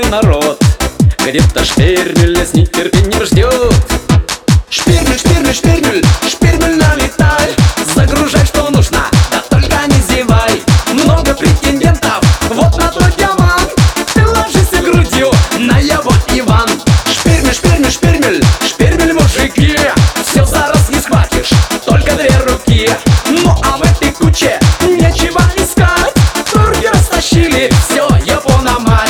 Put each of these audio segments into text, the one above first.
народ. Где-то Шпермель с нетерпением ждет. Шпермель, Шпермель, Шпермель, Шпермель, налетай. Загружай, что нужно, да только не зевай. Много претендентов, вот на твой диамант. Ты ложишься грудью на его Иван. Шпермель, Шпермель, Шпермель, Шпермель, мужики. Все за раз не схватишь, только две руки. Ну а в этой куче нечего искать. Турки растащили все, Япона мать.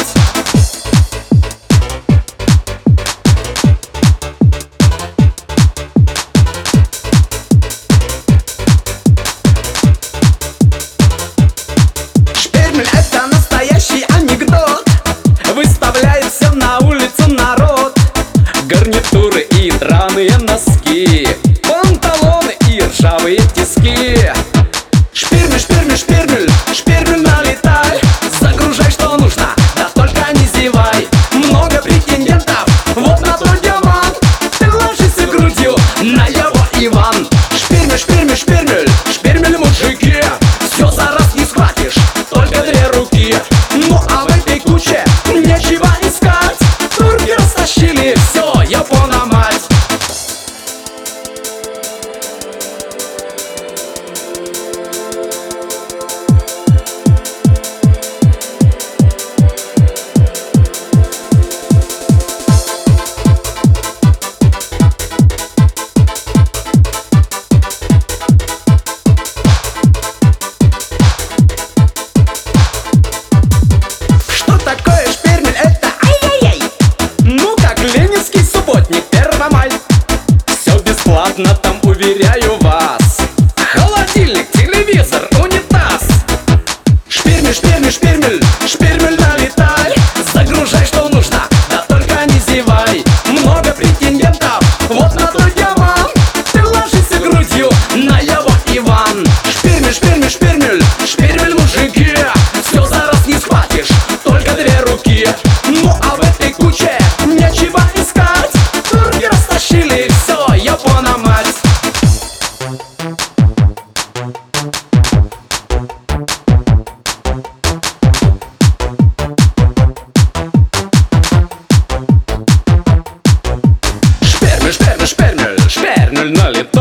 Это настоящий анекдот. Выставляет все на улицу народ. Гарнитуры и драные носки, панталоны и ржавые тиски. Шпермель, Шпермель, Шпермель, Шпермель, налетай. Загружай, что нужно, да только не зевай. Много претендентов, вот на твой диамант. Ты ложишься грудью на его Иван. Шпермель, Шпермель, Шпермель, Шпермель, мужики. Все за раз не схватишь, только две руки. Ну а в этой куче нечего искать. Турки растащили все, Япона мать. Такое Шпермель, это ай-яй-яй. Ну как ленинский субботник, Первомай. Все бесплатно там, уверяю вас. Холодильник, телевизор, унитаз. Шпермель, Шпермель, Шпермель, Шпермель, налетай. Загружай, что нужно, да только не зевай. Много претендентов, вот на твой диамант. Ты ложишься грудью на его Иван. Шпермель, Шпермель, Шпермель, Шпермель, мужики. Все за раз не схватишь, только две руки. Ну а в этой куче нечего искать. Турки растащили все, Япона мать. Шпермель, Шпермель, Шпермель, Шпермель налетай.